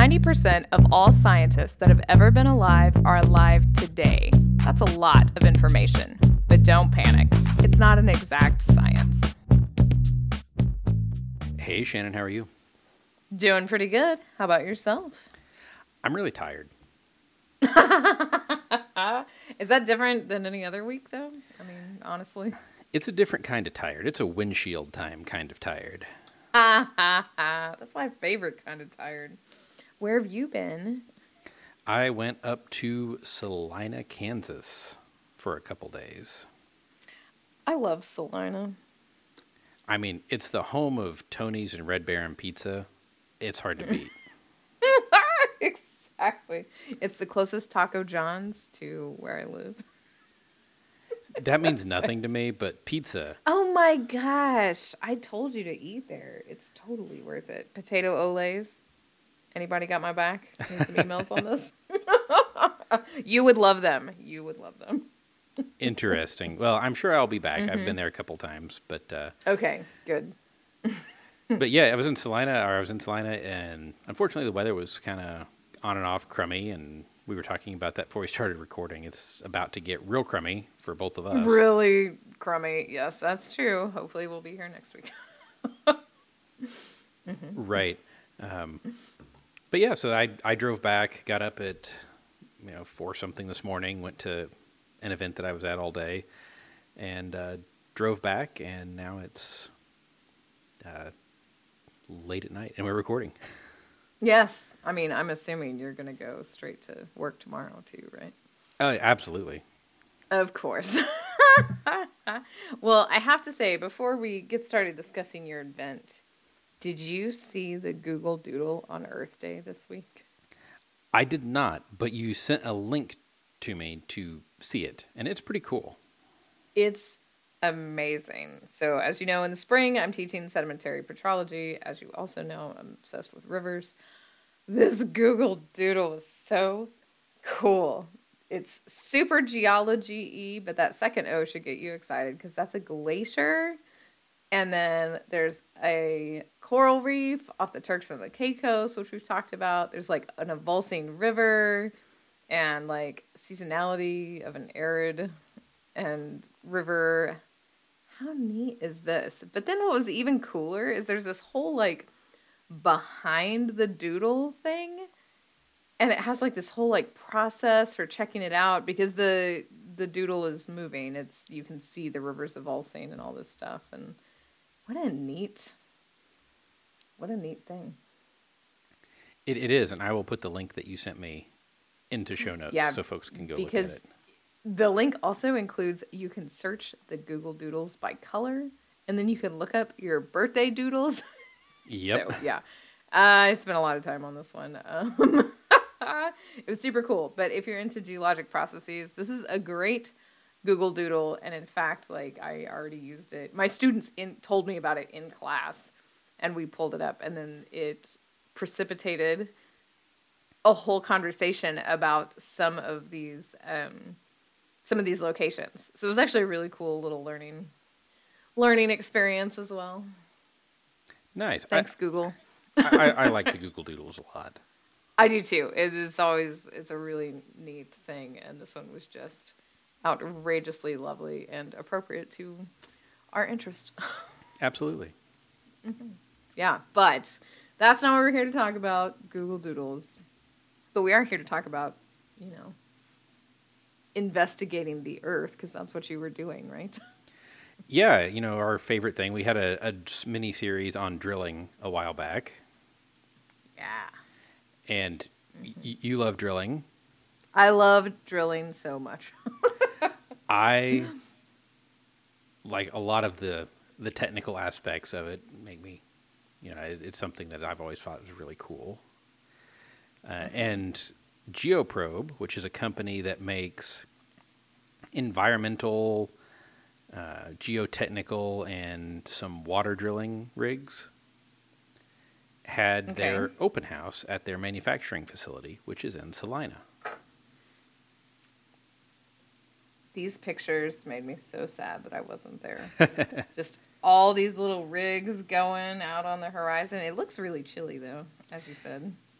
90% of all scientists that have ever been alive are alive today. That's a lot of information, but don't panic. It's not an exact science. Hey, Shannon, how are you? Doing pretty good. How about yourself? I'm really tired. Is that different than any other week, though? I mean, honestly. It's a different kind of tired. It's a windshield time kind of tired. That's my favorite kind of tired. Where have you been? I went up to Salina, Kansas for a couple days. I love Salina. I mean, it's the home of Tony's and Red Baron Pizza. It's hard to beat. Exactly. It's the closest Taco John's to where I live. That means nothing to me, but pizza. Oh my gosh. I told you to eat there. It's totally worth it. Potato Olays. Anybody got my back? Need some emails on this? You would love them. You would love them. Interesting. Well, I'm sure I'll be back. I've been there a couple times, but Okay, good. but yeah, I was in Salina, and unfortunately the weather was kind of on and off crummy, and we were talking about that before we started recording. It's about to get real crummy for both of us. Really crummy. Yes, that's true. Hopefully we'll be here next week. Right. But yeah, so I drove back, got up at 4 something this morning, went to an event that I was at all day, and drove back, and now it's late at night, and we're recording. Yes. I mean, I'm assuming you're going to go straight to work tomorrow too, right? Absolutely. Of course. Well, I have to say, before we get started discussing your event, did you see the Google Doodle on Earth Day this week? I did not, but you sent a link to me to see it, and it's pretty cool. It's amazing. So, as you know, in the spring, I'm teaching sedimentary petrology. As you also know, I'm obsessed with rivers. This Google Doodle is so cool. It's super geology-y, but that second O should get you excited because that's a glacier. And then there's a coral reef off the Turks and the Caicos, which we've talked about. There's like an avulsing river and like seasonality of an arid and river. How neat is this? But then what was even cooler is there's this whole like behind the doodle thing. And it has like this whole like process for checking it out because the doodle is moving. You can see the rivers avulsing and all this stuff. And what a neat thing. It is, and I will put the link that you sent me into show notes so folks can go look at it. The link also includes, you can search the Google Doodles by color, and then you can look up your birthday doodles. Yep. So, yeah. I spent a lot of time on this one. It was super cool, but if you're into geologic processes, this is a great Google Doodle, and in fact, like, I already used it. My students told me about it in class, and we pulled it up, and then it precipitated a whole conversation about some of these locations. So it was actually a really cool little learning experience as well. Nice. Thanks, Google. I like the Google Doodles a lot. I do too. It's a really neat thing, and this one was just outrageously lovely and appropriate to our interest. Absolutely. Mm-hmm. Yeah, but that's not what we're here to talk about, Google Doodles. But we are here to talk about, investigating the Earth, because that's what you were doing, right? Yeah, our favorite thing. We had a mini-series on drilling a while back. Yeah. And you love drilling. I love drilling so much. I like a lot of the technical aspects of it make me, it's something that I've always thought was really cool. And Geoprobe, which is a company that makes environmental, geotechnical, and some water drilling rigs, had their open house at their manufacturing facility, which is in Salina. These pictures made me so sad that I wasn't there. Just all these little rigs going out on the horizon. It looks really chilly, though, as you said.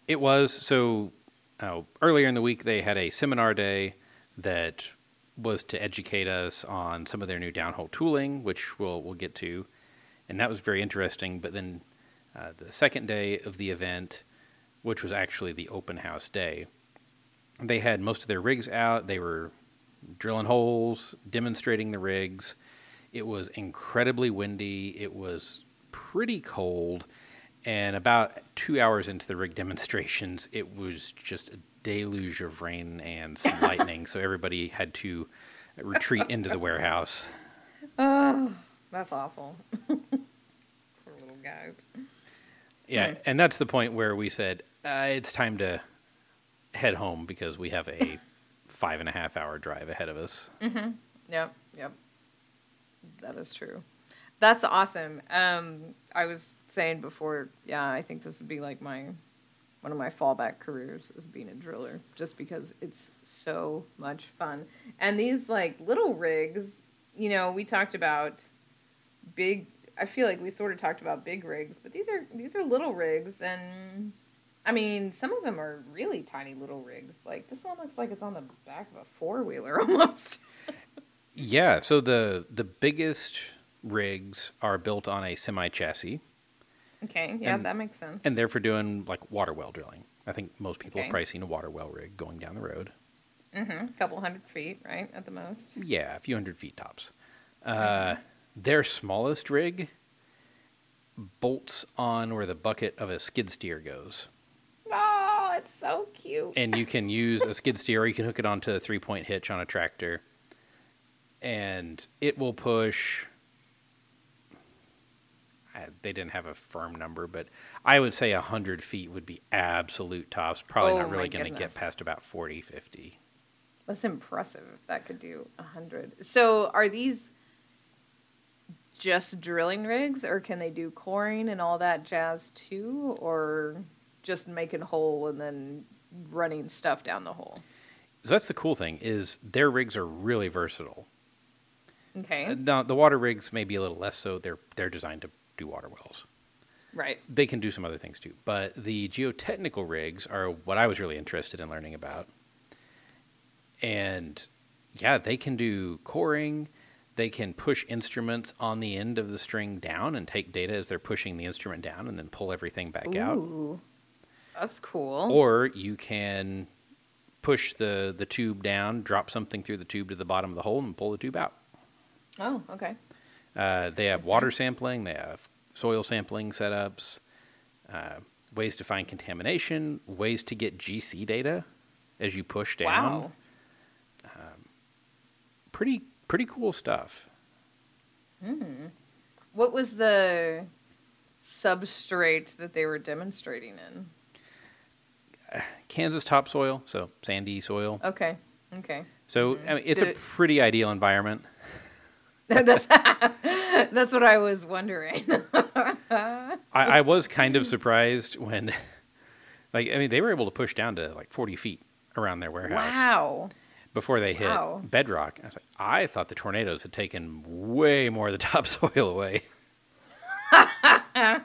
It was. So earlier in the week, they had a seminar day that was to educate us on some of their new downhole tooling, which we'll get to. And that was very interesting. But then the second day of the event, which was actually the open house day, they had most of their rigs out. They were drilling holes, demonstrating the rigs. It was incredibly windy. It was pretty cold. And about 2 hours into the rig demonstrations, it was just a deluge of rain and some lightning. So everybody had to retreat into the warehouse. Oh, that's awful. Poor little guys. Yeah, and that's the point where we said, it's time to head home because we have a 5.5 hour drive ahead of us. Mm-hmm. Yep. That is true. That's awesome. I was saying before, yeah, I think this would be like one of my fallback careers is being a driller, just because it's so much fun. And these like little rigs, we talked about big. I feel like we sort of talked about big rigs, but these are little rigs, and I mean, some of them are really tiny little rigs. Like this one looks like it's on the back of a four-wheeler almost. Yeah, so the biggest rigs are built on a semi chassis. Okay, yeah, that makes sense. And they're for doing like water well drilling. I think most people Okay. have probably seen a water well rig going down the road. Mm-hmm. A couple 100 feet, right, at the most. Yeah, a few 100 feet tops. Their smallest rig bolts on where the bucket of a skid steer goes. Oh, it's so cute. And you can use a skid steer, or you can hook it onto a 3-point hitch on a tractor. And it will push... They didn't have a firm number, but I would say 100 feet would be absolute tops. Probably not really going to get past about 40, 50. That's impressive if that could do 100. So are these just drilling rigs, or can they do coring and all that jazz too, or just making hole and then running stuff down the hole? So that's the cool thing, is their rigs are really versatile. Okay. Now, the water rigs may be a little less so. They're designed to do water wells. Right. They can do some other things too. But the geotechnical rigs are what I was really interested in learning about. And yeah, they can do coring. They can push instruments on the end of the string down and take data as they're pushing the instrument down and then pull everything back out. Ooh, that's cool. Or you can push the tube down, drop something through the tube to the bottom of the hole, and pull the tube out. Oh, okay. They have water sampling. They have soil sampling setups, ways to find contamination, ways to get GC data as you push down. Wow. Pretty cool stuff. What was the substrate that they were demonstrating in? Kansas topsoil, so sandy soil. Okay. So I mean, it's a pretty ideal environment. That's what I was wondering. I was kind of surprised when, they were able to push down to like 40 feet around their warehouse. Wow. Before they hit bedrock. I thought the tornadoes had taken way more of the topsoil away. That's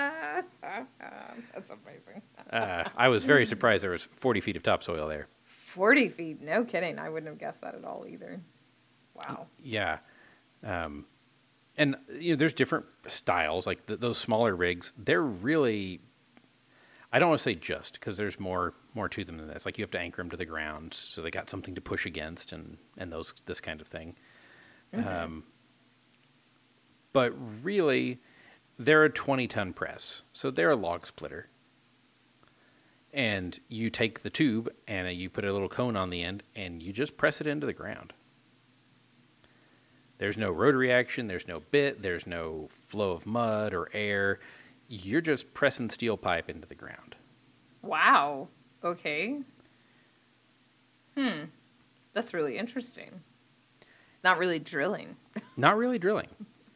amazing. I was very surprised there was 40 feet of topsoil there. 40 feet, no kidding. I wouldn't have guessed that at all either. Wow. Yeah. And there's different styles. Like those smaller rigs, they're really... I don't want to say just, because there's more to them than this. Like you have to anchor them to the ground, so they got something to push against, and this kind of thing. Mm-hmm. But really, they're a 20-ton press, so they're a log splitter. And you take the tube and you put a little cone on the end, and you just press it into the ground. There's no rotary action, there's no bit, there's no flow of mud or air. You're just pressing steel pipe into the ground. Wow. Okay. That's really interesting. Not really drilling. Not really drilling.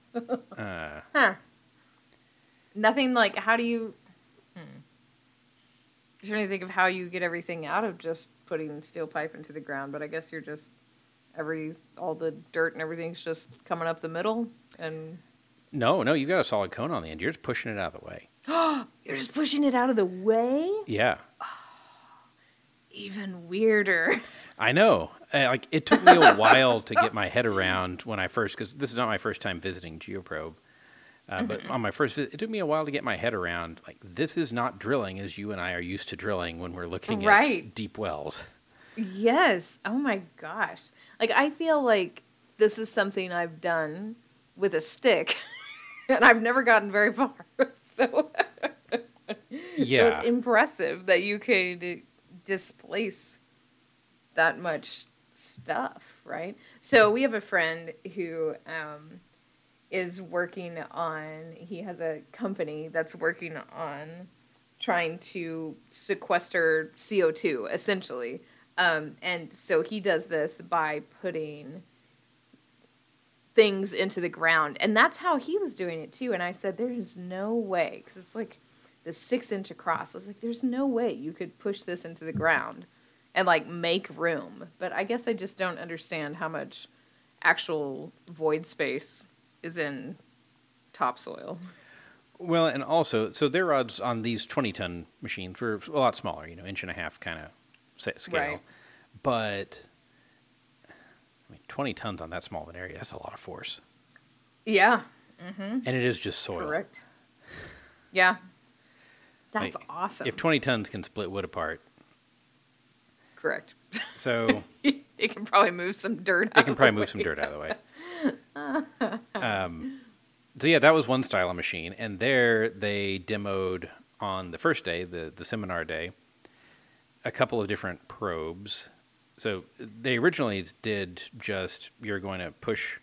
Nothing like, how do you... I'm trying to think of how you get everything out of just putting steel pipe into the ground, but I guess you're just... all the dirt and everything's just coming up the middle and... No, you've got a solid cone on the end. You're just pushing it out of the way. You're just pushing it out of the way? Yeah. Even weirder. I know. Like, it took me a while to get my head around when I first, because this is not my first time visiting Geoprobe. But on my first visit, it took me a while to get my head around, like, this is not drilling as you and I are used to drilling when we're looking at deep wells. Yes. Oh my gosh. Like, I feel like this is something I've done with a stick, and I've never gotten very far. So, Yeah. so it's impressive that you could displace that much stuff, right? So we have a friend who is working on, he has a company that's working on trying to sequester CO2, essentially. And so he does this by putting things into the ground. And that's how he was doing it, too. And I said, there's no way, because it's like this 6-inch across. I was like, there's no way you could push this into the ground and, like, make room. But I guess I just don't understand how much actual void space is in topsoil. Well, and also, so their rods on these 20-ton machines were a lot smaller, 1.5-inch kind of scale. Right. But, I mean, 20 tons on that small of an area, that's a lot of force. Yeah. And it is just soil. Correct. Yeah. That's Like, awesome. If 20 tons can split wood apart. Correct. So it can probably move some dirt out it can probably move some dirt out of the way. So yeah, that was one style of machine. And there they demoed on the first day, the seminar day, a couple of different probes. So they originally did just, you're going to push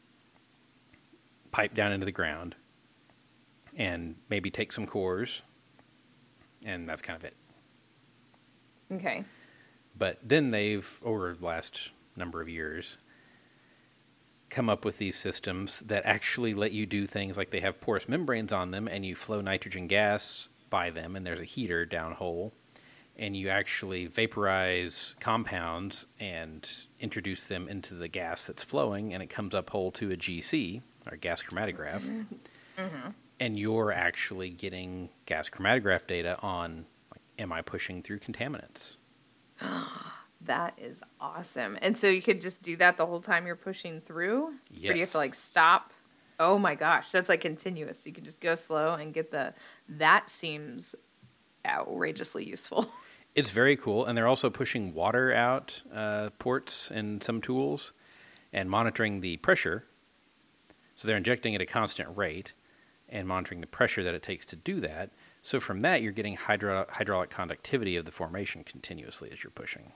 pipe down into the ground and maybe take some cores, and that's kind of it. Okay. But then they've, over the last number of years, come up with these systems that actually let you do things like they have porous membranes on them, and you flow nitrogen gas by them, and there's a heater downhole, and you actually vaporize compounds and introduce them into the gas that's flowing, and it comes up whole to a GC, or gas chromatograph. Mm-hmm. And you're actually getting gas chromatograph data on, like, am I pushing through contaminants? That is awesome. And so you could just do that the whole time you're pushing through? Yes. Or do you have to, like, stop? Oh my gosh, that's like continuous. You can just go slow and get that seems outrageously useful. It's very cool. And they're also pushing water out ports and some tools and monitoring the pressure. So they're injecting at a constant rate and monitoring the pressure that it takes to do that. So from that, you're getting hydraulic conductivity of the formation continuously as you're pushing.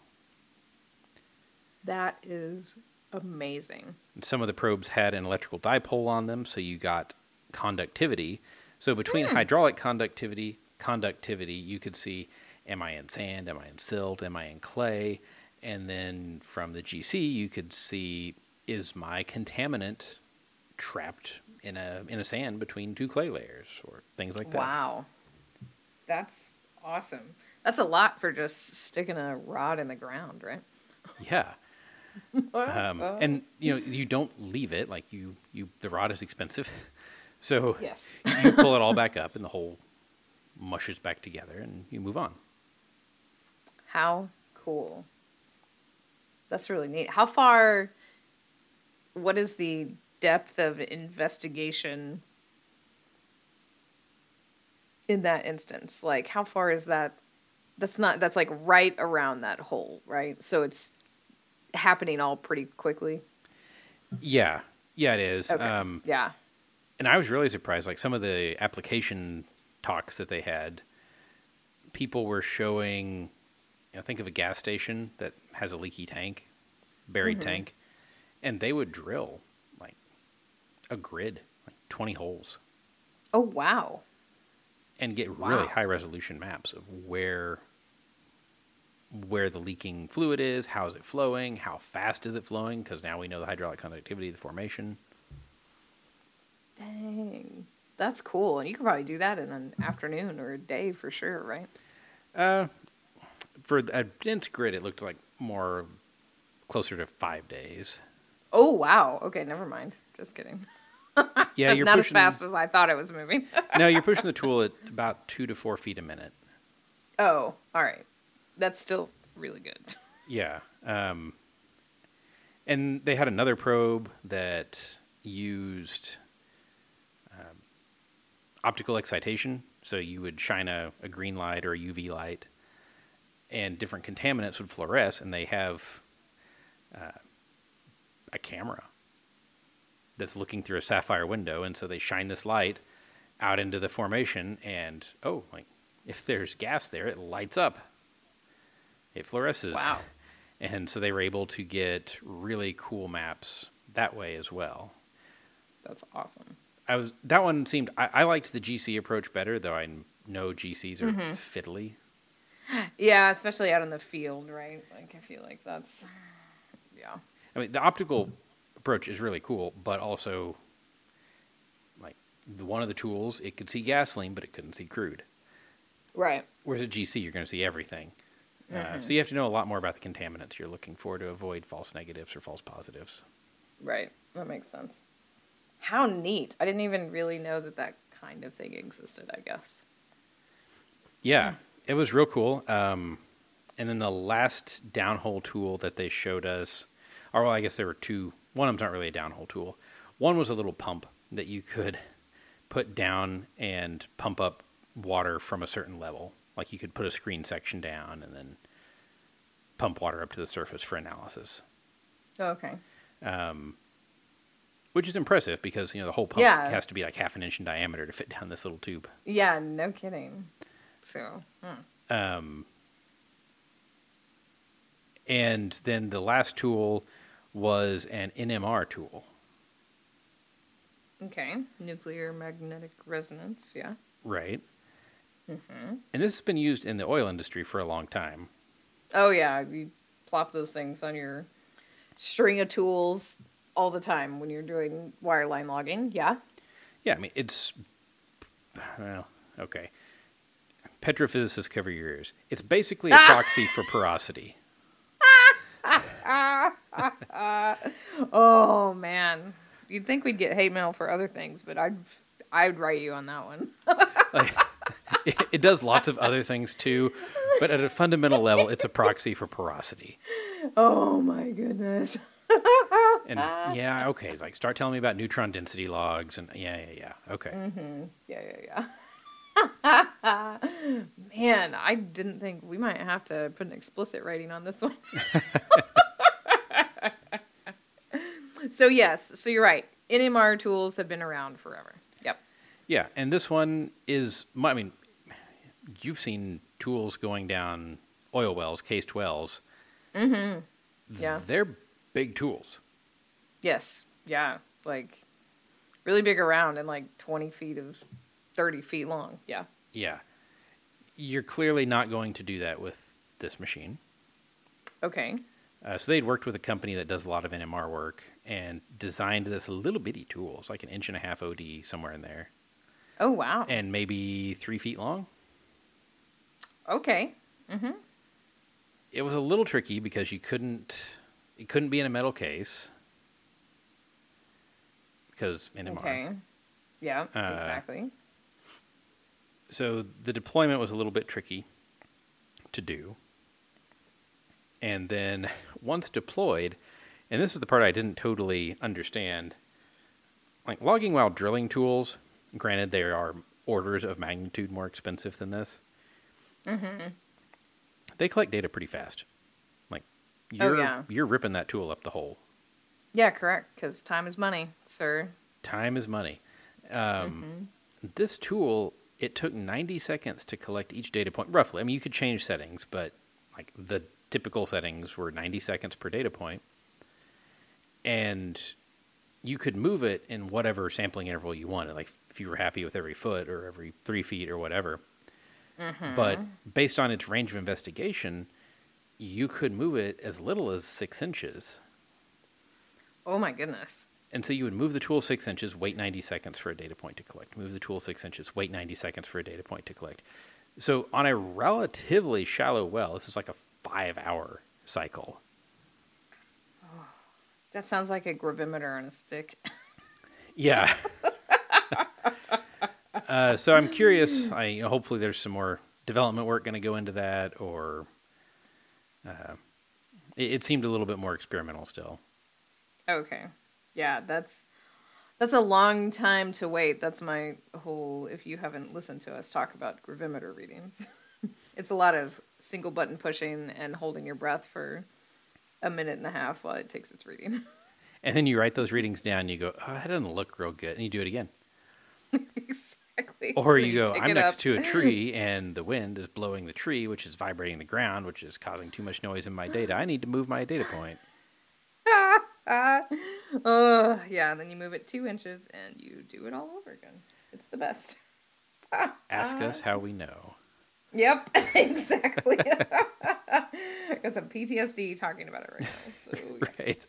That is amazing. And some of the probes had an electrical dipole on them, so you got conductivity. So between hydraulic conductivity, you could see, am I in sand, am I in silt, am I in clay? And then from the GC, you could see, is my contaminant trapped in a sand between two clay layers, or things like that. Wow. That's awesome. That's a lot for just sticking a rod in the ground, right? Yeah. And you don't leave it, like the rod is expensive. So yes. You pull it all back up and the hole mushes back together and you move on. How cool. That's really neat. What is the depth of investigation in that instance? Like, how far is that? That's like right around that hole, right? So it's happening all pretty quickly. Yeah, it is. Okay. Yeah. And I was really surprised. Like, some of the application talks that they had, people were showing, think of a gas station that has a leaky tank, buried tank, and they would drill like a grid, like 20 holes. Oh, wow. And get really high resolution maps of where the leaking fluid is, how is it flowing, how fast is it flowing, because now we know the hydraulic conductivity of the formation. Dang. That's cool. And you could probably do that in an afternoon or a day for sure, right? For a dense grid, it looked like more closer to 5 days. Oh, wow. Okay, never mind. Just kidding. Yeah, you're Not as pushing. fast as I thought it was moving. No, you're pushing the tool at about 2 to 4 feet a minute. Oh, all right. That's still really good. Yeah. And they had another probe that used optical excitation. So you would shine a green light or a UV light, and different contaminants would fluoresce, and they have a camera that's looking through a sapphire window, and so they shine this light out into the formation, and like if there's gas there, it lights up. It fluoresces. Wow. And so they were able to get really cool maps that way as well. That's awesome. That one seemed, I liked the GC approach better, though I know GCs are fiddly. Yeah, especially out in the field, right? Like, I feel like that's, yeah. I mean, the optical approach is really cool, but also, like, one of the tools, it could see gasoline, but it couldn't see crude. Right. Whereas at GC, you're going to see everything. So you have to know a lot more about the contaminants you're looking for to avoid false negatives or false positives. Right. That makes sense. How neat. I didn't even really know that kind of thing existed, I guess. Yeah, it was real cool. And then the last downhole tool that they showed us, or well, I guess there were two. One of them's not really a downhole tool. One was a little pump that you could put down and pump up water from a certain level. Like you could put a screen section down and then pump water up to the surface for analysis. Oh, okay. Which is impressive because, the whole pump has to be like half an inch in diameter to fit down this little tube. Yeah, no kidding. So, And then the last tool was an NMR tool. Okay. Nuclear magnetic resonance, yeah. Right. Mm-hmm. And this has been used in the oil industry for a long time. Oh, yeah. You plop those things on your string of tools all the time when you're doing wireline logging, yeah. Yeah, I mean, well, okay. Petrophysicists cover your ears. It's basically a proxy for porosity. Oh, man. You'd think we'd get hate mail for other things, but I'd write you on that one. It does lots of other things too, but at a fundamental level, it's a proxy for porosity. Oh my goodness. And yeah, okay. It's like start telling me about neutron density logs and yeah. Okay. Mm-hmm. Yeah. Man, I didn't think we might have to put an explicit rating on this one. So yes, so you're right. NMR tools have been around forever. Yep. Yeah, and this one is, I mean, you've seen tools going down oil wells, cased wells. Mm-hmm. Yeah. They're big tools. Yes. Yeah. Like really big around and like 20 feet of 30 feet long. Yeah. Yeah. You're clearly not going to do that with this machine. Okay. So they'd worked with a company that does a lot of NMR work and designed this little bitty tool. It's like 1.5 inch OD somewhere in there. Oh, wow. And maybe 3 feet long. Okay. Mm-hmm. It was a little tricky because it couldn't be in a metal case. Because NMR. Okay. Yeah, exactly. So the deployment was a little bit tricky to do. And then once deployed, and this is the part I didn't totally understand, like logging while drilling tools, granted they are orders of magnitude more expensive than this, they collect data pretty fast. Like you're ripping that tool up the hole. Yeah, correct, because time is money, sir. Time is money. This tool, it took 90 seconds to collect each data point, roughly. I mean, you could change settings, but like the typical settings were 90 seconds per data point. And you could move it in whatever sampling interval you wanted, like if you were happy with every foot or every 3 feet or whatever. But based on its range of investigation, you could move it as little as 6 inches. Oh, my goodness. And so you would move the tool 6 inches, wait 90 seconds for a data point to collect. Move the tool 6 inches, wait 90 seconds for a data point to collect. So on a relatively shallow well, this is like a 5-hour cycle. That sounds like a gravimeter on a stick. Yeah. So I'm curious. Hopefully there's some more development work going to go into that, or it seemed a little bit more experimental still. Okay. Yeah, that's a long time to wait. That's my whole, if you haven't listened to us talk about gravimeter readings. It's a lot of single button pushing and holding your breath for a minute and a half while it takes its reading. And then you write those readings down, and you go, oh, that doesn't look real good, and you do it again. Exactly. Or Then you go, pick I'm it next up. to a tree, and the wind is blowing the tree, which is vibrating the ground, which is causing too much noise in my data. I need to move my data point. Oh, yeah, then you move it 2 inches and you do it all over again. It's the best. Ask us how we know. Yep, exactly. Got some PTSD talking about it right now. So, Right.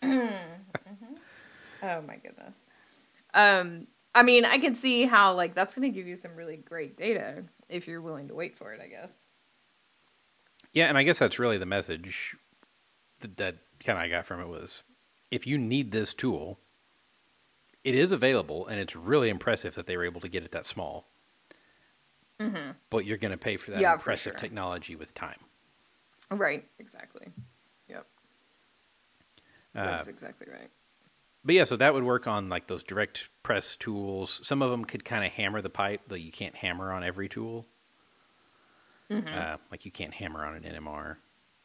oh my goodness. I mean, I can see how like that's going to give you some really great data if you're willing to wait for it, I guess. Yeah, and I guess that's really the message that kind of I got from it was, if you need this tool, it is available, and it's really impressive that they were able to get it that small. Mm-hmm. But you're going to pay for that impressive for sure. technology with time. Right, exactly. Yep. That's exactly right. But yeah, so that would work on like those direct press tools. Some of them could kind of hammer the pipe, though you can't hammer on every tool. Mm-hmm. Like you can't hammer on an NMR.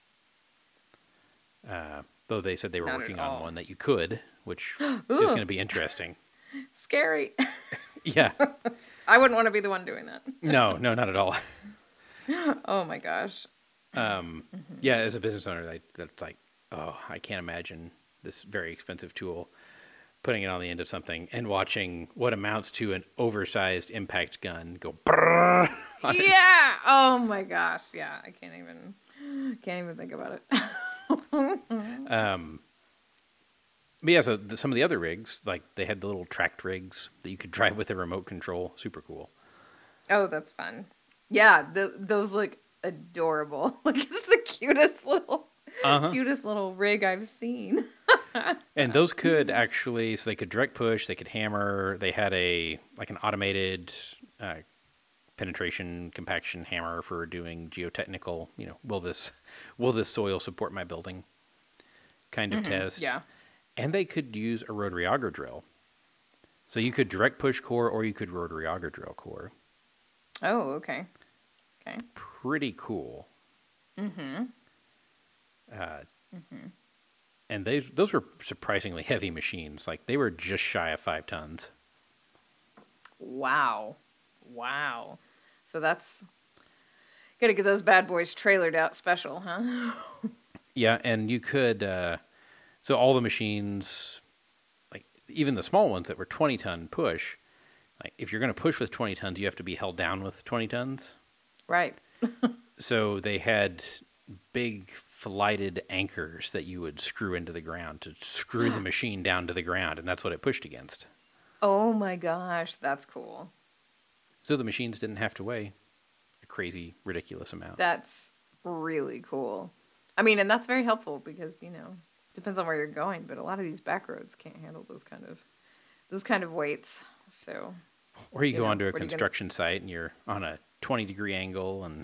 Though they said they were Not working at on all. one that you could, which is going to be interesting. Scary. Yeah. I wouldn't want to be the one doing that. No, not at all. Oh my gosh. Yeah, as a business owner, that's like, oh, I can't imagine this very expensive tool putting it on the end of something and watching what amounts to an oversized impact gun go brrrr. Yeah. Oh my gosh. Yeah. I can't even think about it. But yeah, so some of the other rigs, like they had the little tracked rigs that you could drive with a remote control. Super cool. Oh, that's fun. Yeah. Those look adorable. Like it's the cutest little rig I've seen. And those could actually, so they could direct push, they could hammer. They had an automated penetration compaction hammer for doing geotechnical. Will this soil support my building? Kind of tests. Yeah. And they could use a rotary auger drill. So you could direct push core, or you could rotary auger drill core. Oh, okay. Okay. Pretty cool. Mm-hmm. And those were surprisingly heavy machines. Like they were just shy of 5 tons. Wow. So that's gotta get those bad boys trailered out special, huh? Yeah, and you could. So all the machines, like even the small ones that were 20-ton push, like if you're going to push with 20 tons, you have to be held down with 20 tons. Right. So they had big flighted anchors that you would screw into the ground to screw the machine down to the ground, and that's what it pushed against. Oh my gosh, that's cool. So the machines didn't have to weigh a crazy, ridiculous amount. That's really cool. I mean, and that's very helpful because, depends on where you're going, but a lot of these back roads can't handle those kind of weights. So, or you go onto a construction site and you're on a 20-degree angle and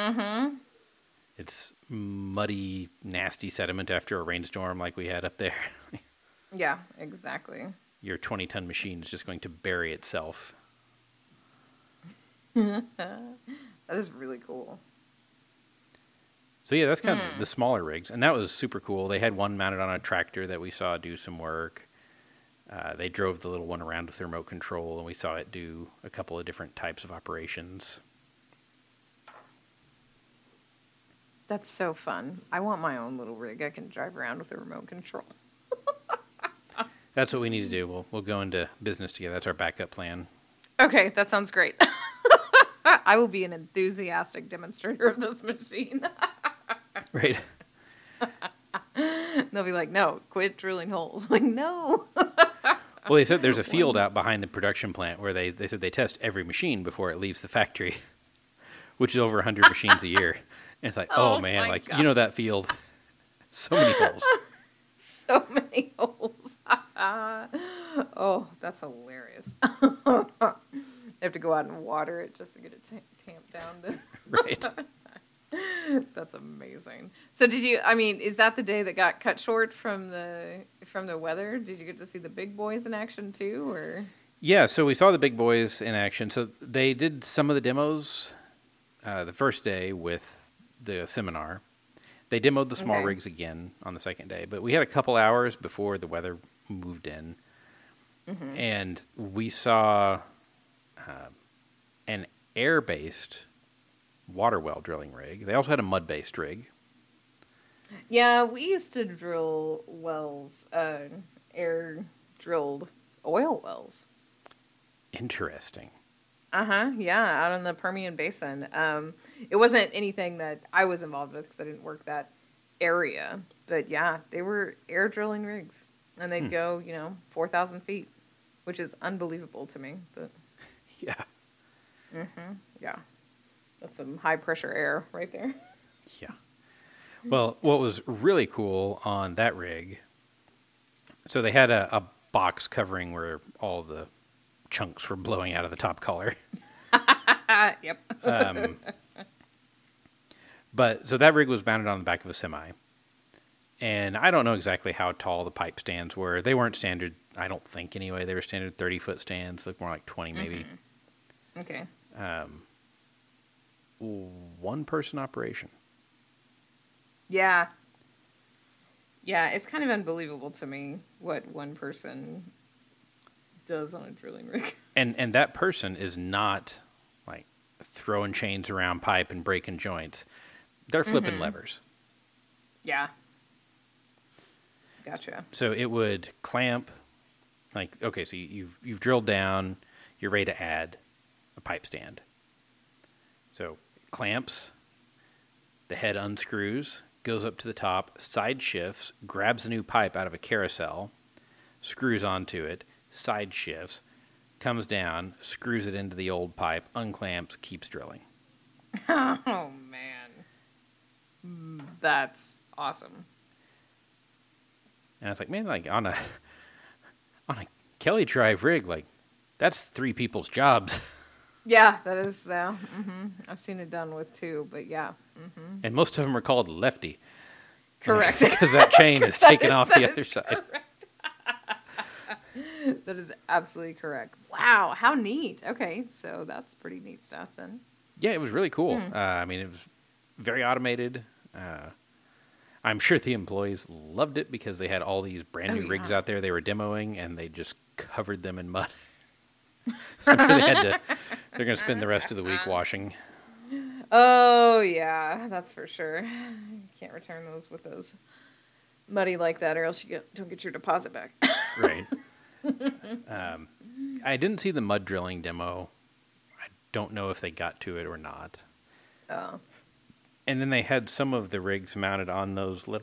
it's muddy, nasty sediment after a rainstorm like we had up there. Yeah, exactly. Your 20-ton machine is just going to bury itself. That is really cool. So yeah, that's kind of the smaller rigs, and that was super cool. They had one mounted on a tractor that we saw do some work. They drove the little one around with remote control, and we saw it do a couple of different types of operations. That's so fun. I want my own little rig I can drive around with a remote control. That's what we need to do. We'll go into business together. That's our backup plan. Okay, that sounds great. I will be an enthusiastic demonstrator of this machine. Right. They'll be like, no, quit drilling holes. I'm like, no. Well, they said there's a field out behind the production plant where they said they test every machine before it leaves the factory, which is over 100 machines a year. And it's like, oh man, like, God. that field. So many holes. So many holes. Oh, that's hilarious. have to go out and water it just to get it tamped down. Right. That's amazing. So is that the day that got cut short from the weather? Did you get to see the big boys in action too, or? Yeah, so we saw the big boys in action. So they did some of the demos the first day with the seminar. They demoed the small rigs again on the second day, but we had a couple hours before the weather moved in, and we saw an air-based water well drilling rig. They also had a mud-based rig. Yeah, we used to drill wells, air drilled oil wells. Interesting. Yeah, out in the Permian Basin. It wasn't anything that I was involved with because I didn't work that area. But yeah, they were air drilling rigs, and they'd go, 4,000 feet, which is unbelievable to me. But Yeah. yeah, that's some high pressure air right there. Yeah. Well, what was really cool on that rig, so they had a box covering where all the chunks were blowing out of the top collar. Yep. But so that rig was mounted on the back of a semi. And I don't know exactly how tall the pipe stands were. They weren't standard, I don't think anyway. They were standard 30-foot stands, look more like 20 maybe. Okay. One person operation. Yeah. Yeah, it's kind of unbelievable to me what one person does on a drilling rig. And that person is not like throwing chains around pipe and breaking joints. They're flipping levers. Yeah. Gotcha. So it would clamp, like, okay, so you've drilled down, you're ready to add a pipe stand. So it clamps, the head unscrews, goes up to the top, side shifts, grabs a new pipe out of a carousel, screws onto it, side shifts, comes down, screws it into the old pipe, unclamps, keeps drilling. Oh, man. That's awesome. And I was like, man, like on a Kelly Drive rig, like that's 3 people's jobs. Yeah, that is, I've seen it done with 2, but yeah. And most of them are called lefty. Correct. Because that chain is taken off the other side. That is absolutely correct. Wow, how neat. Okay, so that's pretty neat stuff then. Yeah, it was really cool. I mean, it was very automated. I'm sure the employees loved it because they had all these brand new rigs out there they were demoing, and they just covered them in mud. So I'm sure they're going to spend the rest of the week washing. Oh, yeah, that's for sure. You can't return those with those muddy like that, or else you don't get your deposit back. Right. I didn't see the mud drilling demo. I don't know if they got to it or not. Oh. And then they had some of the rigs mounted on those little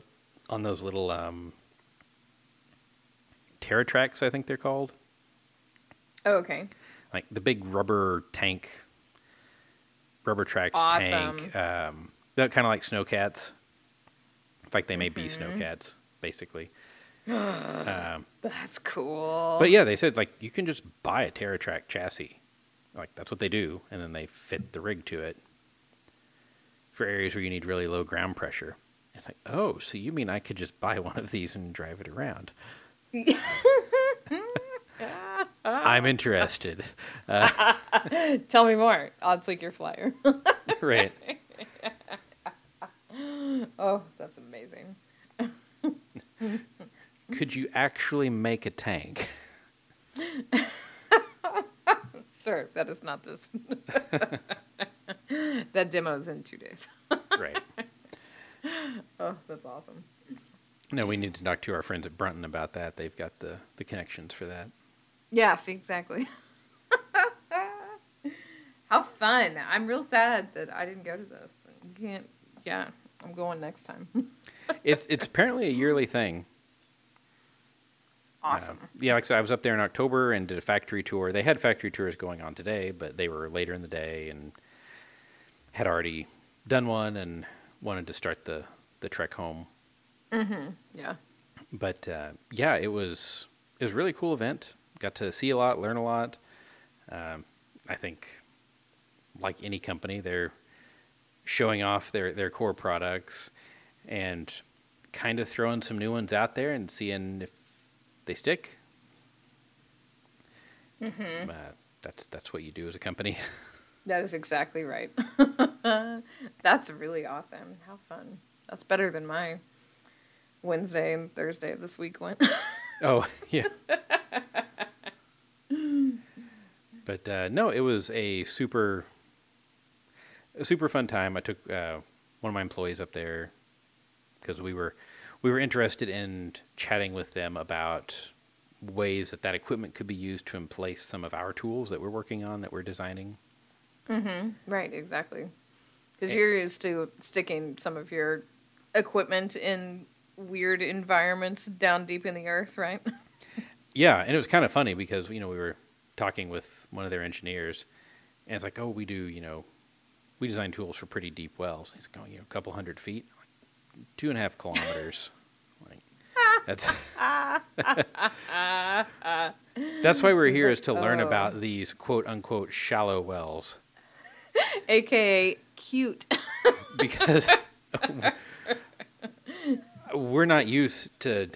TerraTracks, I think they're called. Oh, okay. Like the big rubber tracks Awesome. tank. They're kind of like snowcats. In fact, they may be snowcats, basically. That's cool. But yeah, they said like you can just buy a TerraTrack chassis. Like that's what they do, and then they fit the rig to it for areas where you need really low ground pressure. It's like, oh, so you mean I could just buy one of these and drive it around? I'm interested. Tell me more. I'll take your flyer. Right. Oh, that's amazing. Could you actually make a tank? Sir, that is not this. That demo's in 2 days. Right. Oh, that's awesome. No, we need to talk to our friends at Brunton about that. They've got the connections for that. Yeah, see, exactly. How fun. I'm real sad that I didn't go to this. You can't, yeah, I'm going next time. It's apparently a yearly thing. Awesome. Yeah, like I said, I was up there in October and did a factory tour. They had factory tours going on today, but they were later in the day and had already done one and wanted to start the trek home. Yeah. But yeah, it was a really cool event. Got to see a lot, learn a lot. I think, like any company, they're showing off their core products and kind of throwing some new ones out there and seeing if they stick. Mm-hmm. That's what you do as a company. That is exactly right. That's really awesome. How fun. That's better than my Wednesday and Thursday of this week went. Oh, yeah. But no, it was a super fun time. I took one of my employees up there because we were interested in chatting with them about ways that equipment could be used to replace some of our tools that we're working on, that we're designing. Mm-hmm. Right, exactly. Because you're used to sticking some of your equipment in weird environments down deep in the earth, right? Yeah, and it was kind of funny because, we were talking with one of their engineers, and it's like, oh, we design tools for pretty deep wells. He's like, oh, a couple 100 feet, like 2.5 kilometers. Like, that's why we're here, is to learn about these quote unquote shallow wells. AKA cute. Because we're not used to,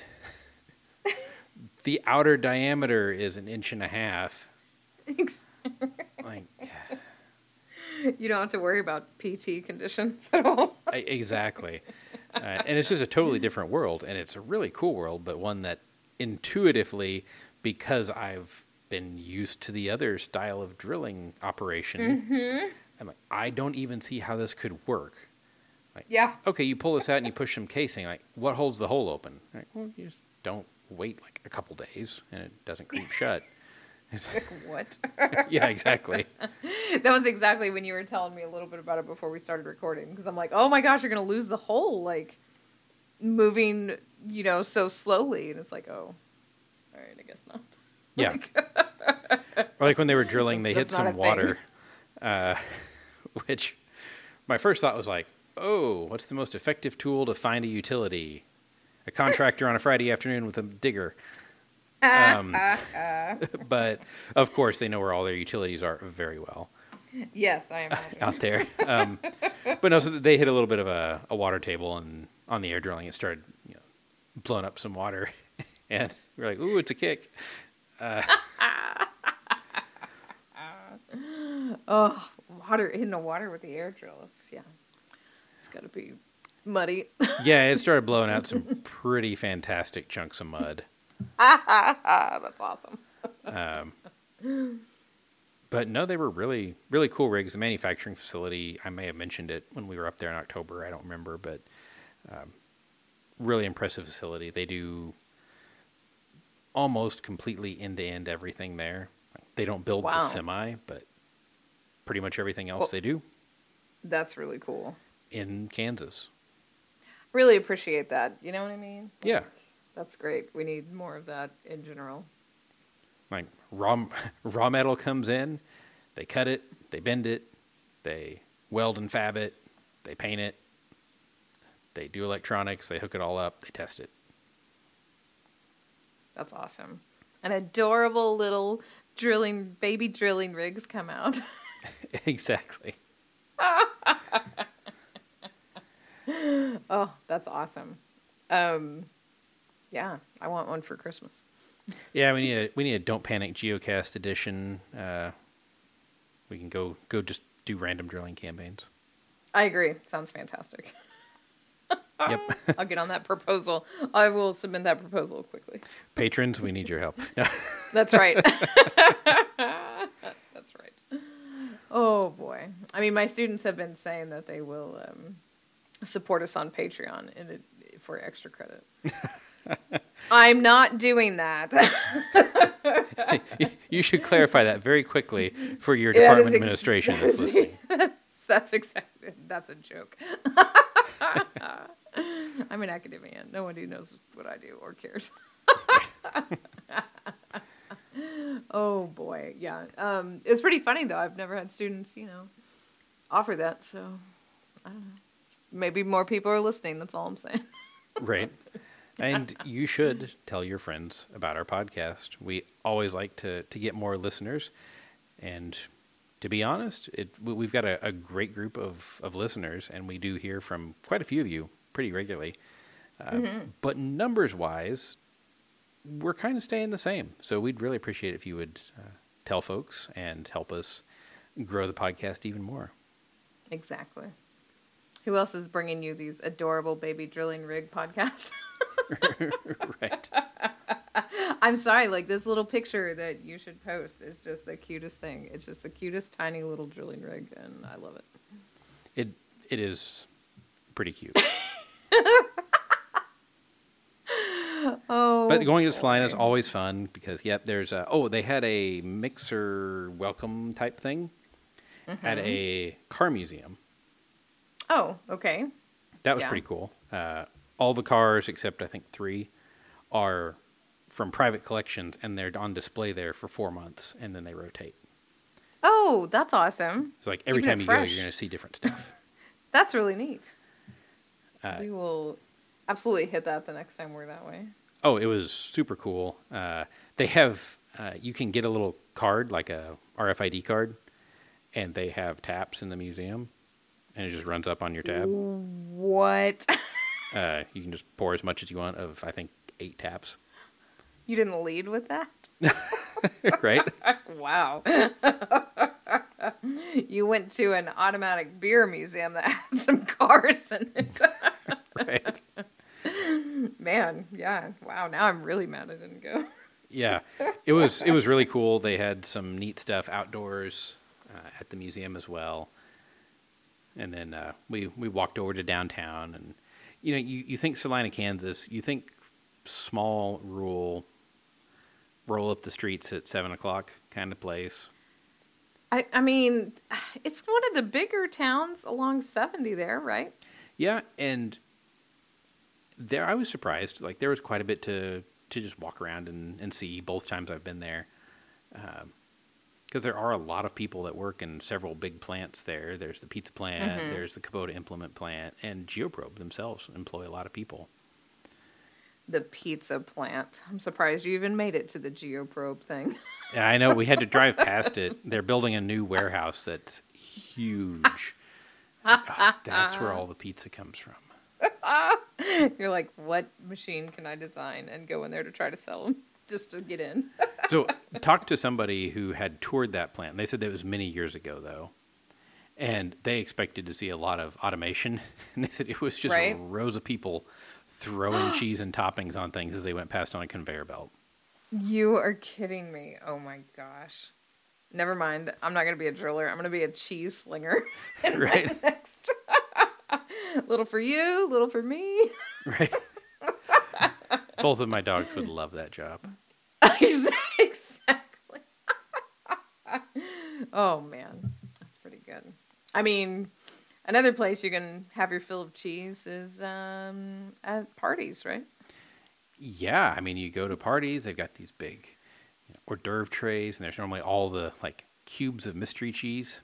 the outer diameter is 1.5 inches. Like, you don't have to worry about PT conditions at all. Exactly. And it's just a totally different world, and it's a really cool world, but one that intuitively, because I've been used to the other style of drilling operation, Mm-hmm. I'm like, I don't even see how this could work. Like, Yeah. okay, you pull this out and you push some casing. Like, what holds the hole open? Like, well, you just don't wait like a couple days, and it doesn't creep shut. Like, what? Yeah, exactly. That was exactly when you were telling me a little bit about it before we started recording. Because I'm like, oh my gosh, you're going to lose the hole, like, moving, so slowly. And it's like, oh, all right, I guess not. Yeah. Or like when they were drilling, they hit some water, which my first thought was like, oh, what's the most effective tool to find a utility? A contractor on a Friday afternoon with a digger. But of course, they know where all their utilities are very well. Yes, I imagine. Out there. But no, so they hit a little bit of a water table, and on the air drilling, it started blowing up some water. And we're like, ooh, it's a kick. Oh, hitting the water with the air drill. It's got to be muddy. Yeah, it started blowing out some pretty fantastic chunks of mud. That's awesome. But no, they were really, really cool rigs. The manufacturing facility, I may have mentioned it when we were up there in October. I don't remember, but really impressive facility. They do almost completely end-to-end everything there. They don't build the semi, but pretty much everything else they do. That's really cool. In Kansas. Really appreciate that. You know what I mean? Like, yeah. That's great. We need more of that in general. Like raw metal comes in, they cut it, they bend it, they weld and fab it, they paint it, they do electronics, they hook it all up, they test it. That's awesome. And adorable little baby drilling rigs come out. Exactly. Oh, that's awesome. Yeah, I want one for Christmas. Yeah, we need a Don't Panic Geocast edition. We can go just do random drilling campaigns. I agree. Sounds fantastic. Yep. I'll get on that proposal. I will submit that proposal quickly. Patrons, we need your help. That's right. That's right. Oh, boy. I mean, my students have been saying that they will support us on Patreon for extra credit. I'm not doing that. You should clarify that very quickly for your department administration that's listening. That's a joke. I'm an academician. Nobody knows what I do or cares. Oh boy, yeah. It's pretty funny though. I've never had students, offer that. So I don't know. Maybe more people are listening. That's all I'm saying. Right. And you should tell your friends about our podcast. We always like to get more listeners. And to be honest, we've got a great group of listeners, and we do hear from quite a few of you pretty regularly. But numbers-wise, we're kind of staying the same. So we'd really appreciate it if you would tell folks and help us grow the podcast even more. Exactly. Who else is bringing you these adorable baby drilling rig podcasts? Right. I'm sorry, like this little picture that you should post is just the cutest thing. It's just the cutest tiny little drilling rig, and I love it. It is pretty cute. Oh, but going to Salina is always fun because, there's they had a mixer welcome type thing at a car museum. Oh, okay. That was pretty cool. All the cars, except I think 3, are from private collections, and they're on display there for 4 months, and then they rotate. Oh, that's awesome. So like every time you go, you're going to see different stuff. That's really neat. We will absolutely hit that the next time we're that way. Oh, it was super cool. They have, you can get a little card, like a RFID card, and they have taps in the museum, and it just runs up on your tab. What? You can just pour as much as you want of, I think, 8 taps. You didn't lead with that? Right? Wow. You went to an automatic beer museum that had some cars in it. Right. Man, yeah. Wow, now I'm really mad I didn't go. Yeah. It was really cool. They had some neat stuff outdoors at the museum as well. And then we walked over to downtown, and you think Salina, Kansas, you think small, rural, roll up the streets at 7:00 kind of place. I mean, it's one of the bigger towns along 70 there, right? Yeah, and there I was surprised. Like, there was quite a bit to just walk around and see both times I've been there. Because there are a lot of people that work in several big plants there. There's the pizza plant, there's the Kubota implement plant, and Geoprobe themselves employ a lot of people. The pizza plant. I'm surprised you even made it to the Geoprobe thing. Yeah, I know. We had to drive past it. They're building a new warehouse that's huge. That's where all the pizza comes from. You're like, what machine can I design and go in there to try to sell them just to get in? So, talked to somebody who had toured that plant. They said that was many years ago, though. And they expected to see a lot of automation. And they said it was just rows of people throwing cheese and toppings on things as they went past on a conveyor belt. You are kidding me. Oh my gosh. Never mind. I'm not going to be a driller. I'm going to be a cheese slinger. Right. Next. Little for you, little for me. Right. Both of my dogs would love that job. Exactly. Oh man. That's pretty good. I mean, another place you can have your fill of cheese is at parties, right? Yeah, I mean, you go to parties, they've got these big hors d'oeuvre trays, and there's normally all the cubes of mystery cheese.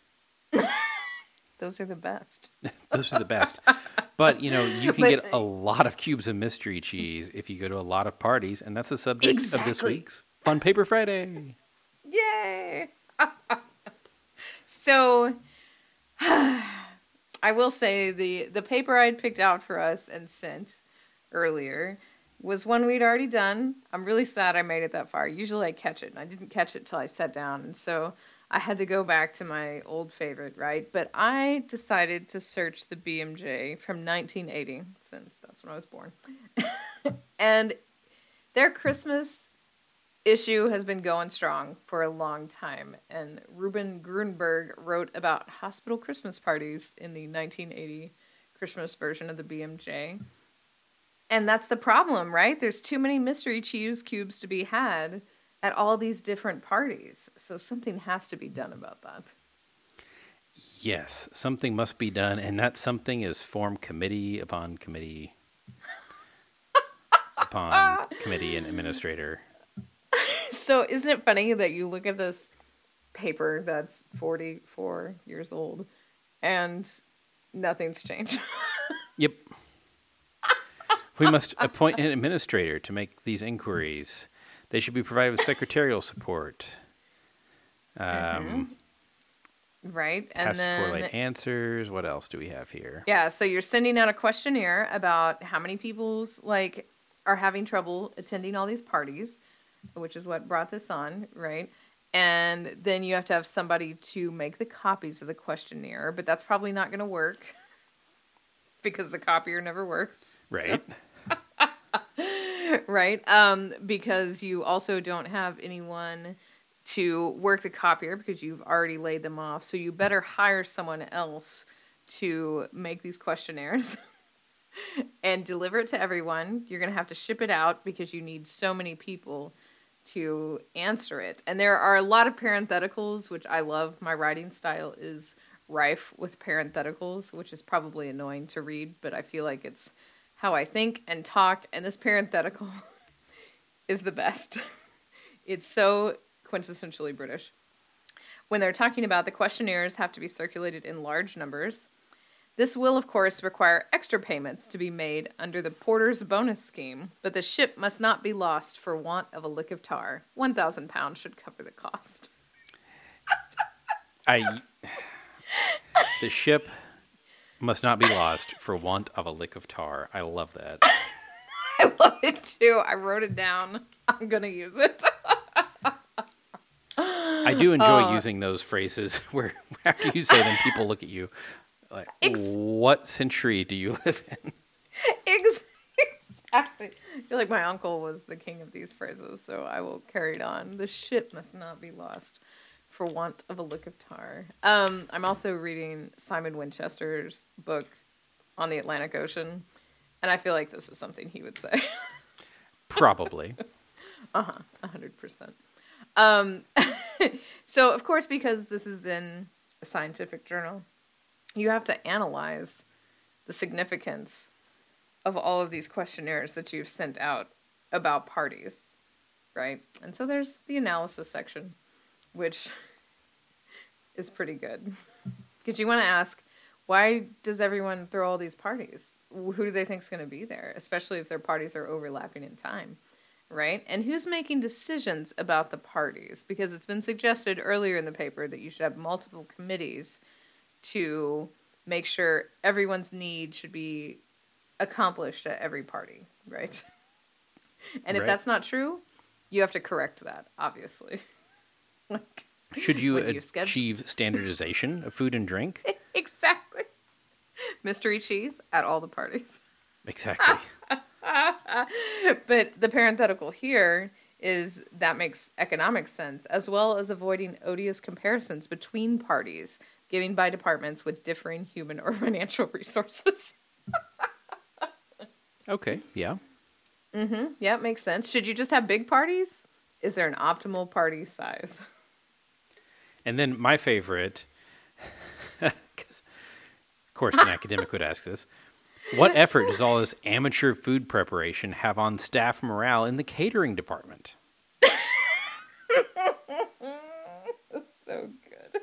Those are the best. Those are the best. But, you can get a lot of cubes of mystery cheese if you go to a lot of parties, and that's the subject of this week's Fun Paper Friday. Yay! So, I will say the paper I'd picked out for us and sent earlier was one we'd already done. I'm really sad I made it that far. Usually I catch it, and I didn't catch it till I sat down, and so I had to go back to my old favorite, right? But I decided to search the BMJ from 1980, since that's when I was born. And their Christmas issue has been going strong for a long time. And Ruben Grunberg wrote about hospital Christmas parties in the 1980 Christmas version of the BMJ. And that's the problem, right? There's too many mystery cheese cubes to be had at all these different parties. So something has to be done about that. Yes, something must be done, and that something is form committee upon committee upon committee and administrator. So isn't it funny that you look at this paper that's 44 years old and nothing's changed? Yep. We must appoint an administrator to make these inquiries. They should be provided with secretarial support. right? And Has to then correlate answers. What else do we have here? yeah, so you're sending out a questionnaire about how many people's like are having trouble attending all these parties, which is what brought this on, right? And then you have to have somebody to make the copies of the questionnaire, but that's probably not going to work because the copier never works. Right. Right? Because you also don't have anyone to work the copier because you've already laid them off. So you better hire someone else to make these questionnaires and deliver it to everyone. You're going to have to ship it out because you need so many people to answer it. And there are a lot of parentheticals, which I love. My writing style is rife with parentheticals, which is probably annoying to read, but I feel like it's how I think and talk, and this parenthetical is the best. It's so quintessentially British. When they're talking about the questionnaires have to be circulated in large numbers, this will, of course, require extra payments to be made under the porter's bonus scheme, but the ship must not be lost for want of a lick of tar. £1,000 should cover the cost. The ship must not be lost for want of a lick of tar. I love that. I love it too. I wrote it down. I'm going to use it. I do enjoy using those phrases where after you say them, people look at you like, what century do you live in? Exactly. I feel like my uncle was the king of these phrases, so I will carry it on. The ship must not be lost for want of a lick of tar. I'm also reading Simon Winchester's book on the Atlantic Ocean, and I feel like this is something he would say. Probably. 100%. So, of course, because this is in a scientific journal, you have to analyze the significance of all of these questionnaires that you've sent out about parties, right? And so there's the analysis section, which is pretty good. Because you want to ask, why does everyone throw all these parties? Who do they think is going to be there? Especially if their parties are overlapping in time, right? And who's making decisions about the parties? Because it's been suggested earlier in the paper that you should have multiple committees to make sure everyone's need should be accomplished at every party, right? And if that's not true, you have to correct that, obviously. Like, should you achieve standardization of food and drink? Exactly. Mystery cheese at all the parties. Exactly. But the parenthetical here is that makes economic sense, as well as avoiding odious comparisons between parties, given by departments with differing human or financial resources. Okay, yeah. Mm-hmm. Yeah, it makes sense. Should you just have big parties? Is there an optimal party size? And then my favorite, 'cause of course an academic would ask this, what effort does all this amateur food preparation have on staff morale in the catering department? So good.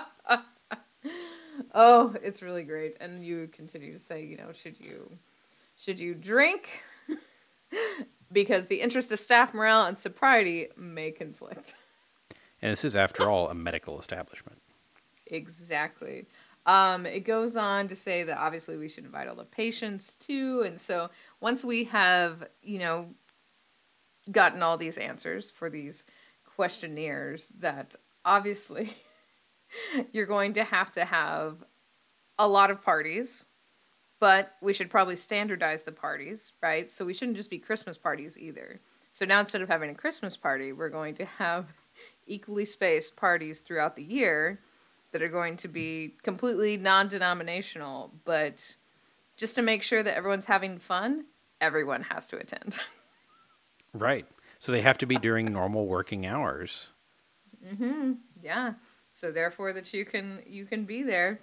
Oh, it's really great. And you continue to say, you know, should you drink? Because the interest of staff morale and sobriety may conflict. And this is, after all, a medical establishment. Exactly. It goes on to say that obviously we should invite all the patients too. And so once we have, you know, gotten all these answers for these questionnaires, that obviously you're going to have a lot of parties, but we should probably standardize the parties, right? So we shouldn't just be Christmas parties either. So now instead of having a Christmas party, we're going to have equally spaced parties throughout the year that are going to be completely non-denominational, but just to make sure that everyone's having fun, everyone has to attend. Right. So they have to be during normal working hours. Mm-hmm. Yeah. So therefore that you can be there.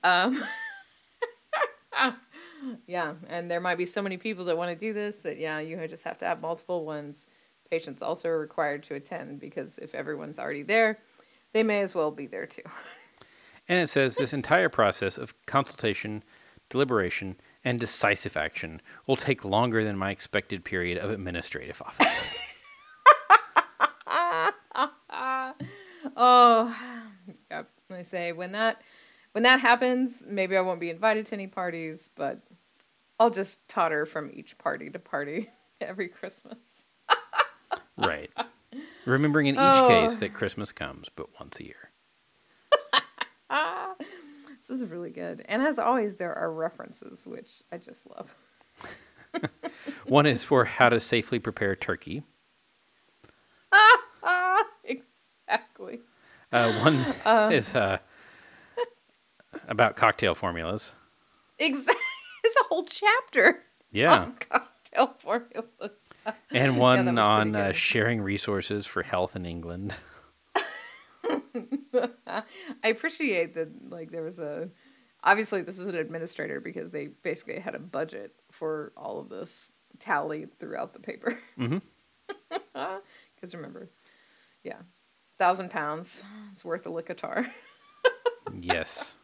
Yeah. And there might be so many people that want to do this that, yeah, you just have to have multiple ones. Patients also are required to attend because if everyone's already there, they may as well be there too. And it says this entire process of consultation, deliberation, and decisive action will take longer than my expected period of administrative office. Oh, yep. I say when that happens, maybe I won't be invited to any parties, but I'll just totter from each party to party every Christmas. Right. Remembering in each case that Christmas comes but once a year. This is really good. And as always, there are references, which I just love. One is for how to safely prepare turkey. Exactly. One is about cocktail formulas. Exactly. It's a whole chapter on cocktail formulas. And one on sharing resources for health in England. I appreciate that, like, there was obviously this is an administrator because they basically had a budget for all of this tallied throughout the paper. Mm-hmm. Because remember, 1,000 pounds, it's worth a lick of tar. Yes.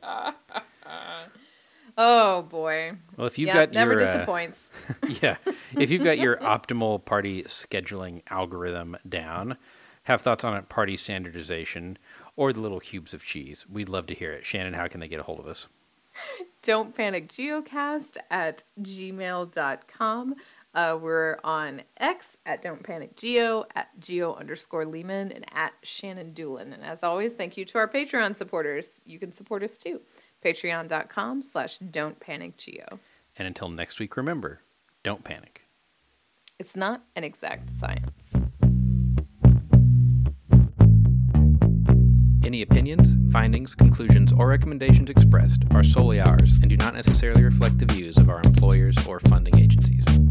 Oh boy. Well, if you've got never your disappoints. If you've got your optimal party scheduling algorithm down, have thoughts on it, party standardization, or the little cubes of cheese, we'd love to hear it. Shannon, how can they get a hold of us? Don't Panic Geocast at gmail.com. We're on X at Don't Panic Geo, at Geo_Lehman, and at Shannon Doolin. And as always, thank you to our Patreon supporters. You can support us too. Patreon.com/Don'tPanicGeo. And until next week, remember, don't panic. It's not an exact science. Any opinions, findings, conclusions, or recommendations expressed are solely ours and do not necessarily reflect the views of our employers or funding agencies.